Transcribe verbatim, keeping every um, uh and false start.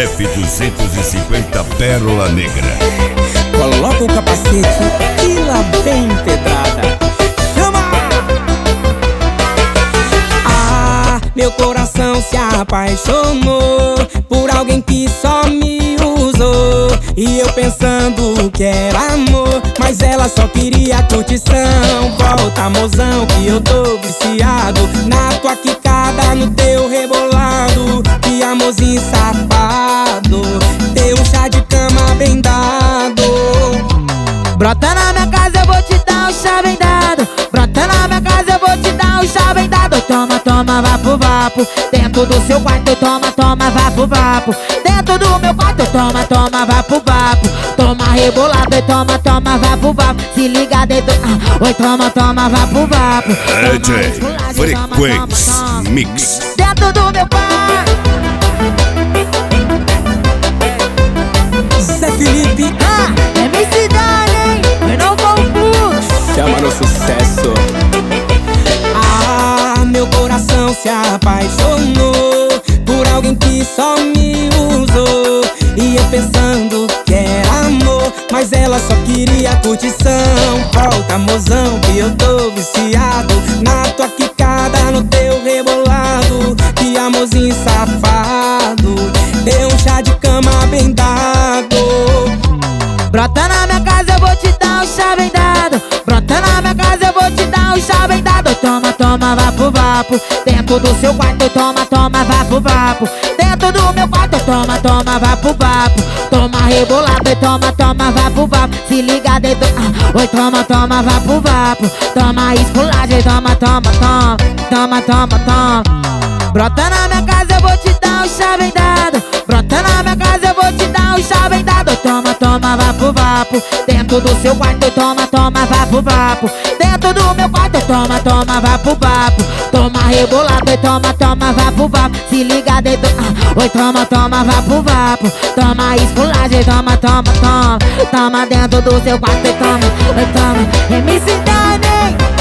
F duzentos e cinquenta Pérola Negra. Coloca o capacete e lá vem pedrada. Chama! Ah, meu coração se apaixonou por alguém que só me usou. E eu pensando que era amor, mas ela só queria curtição. Volta, mozão, que eu tô viciado na tua quicada, no teu rebolado. Que amorzinho safado, teu chá de cama bem dado. Brota na minha casa, eu vou te dar um chá bem dado. Brota na minha casa, eu vou te dar um chá bem dado. Toma, toma, vapo, vapo. Dentro do seu quarto, toma, toma, vapo, vapo. Dentro do meu quarto, toma, toma, vapo, vapo. Toma rebolado e toma, toma, vapo, vapo. Se liga dentro, ah, oi, toma, toma, vapo, vapo. D J Frequency Mix. Dentro do meu quarto. Zé Felipe, Ah, é M C Dani, eu não confundo. chama no sucesso. Ah, meu coração se apaixonou por alguém que só me usou. E eu pensando que era amor, mas ela só queria curtição. Volta, mozão, que eu tô viciado na tua quicada, no teu rebolado. Que amorzinho safado, deu um chá de cama bem dado. Brota na minha casa, eu vou te dar um chá bem dado. Brota na minha casa, eu vou te dar um chá bem dado. Toma, toma, vapo, vapo. Dentro do seu quarto, toma, toma, vapo, vapo. Dentro do meu quarto, toma, toma, vapo, vapo. Toma rebolado e toma, toma, vapo, vapo. Se liga dentro, ah, oi, toma, toma, vapo, vapo. Toma esculagem, toma, toma, toma. Toma, toma, toma. Brota na minha casa, eu vou te dar um chá bem dado. Brota na minha casa, eu vou te dar um chá bem dado. Toma, toma, vapo, vapo. Dentro do seu quarto, toma, toma, vapo, vapo. Dentro do meu quarto, toma, toma, vapo, vapo. Toma rebolado e toma, toma, vapo, vapo. Se liga dentro, ah, oi, toma, toma, vapo, vapo. Toma esculagem, toma, toma, toma. Toma dentro do seu quarto e toma, oi, toma. M C Dani.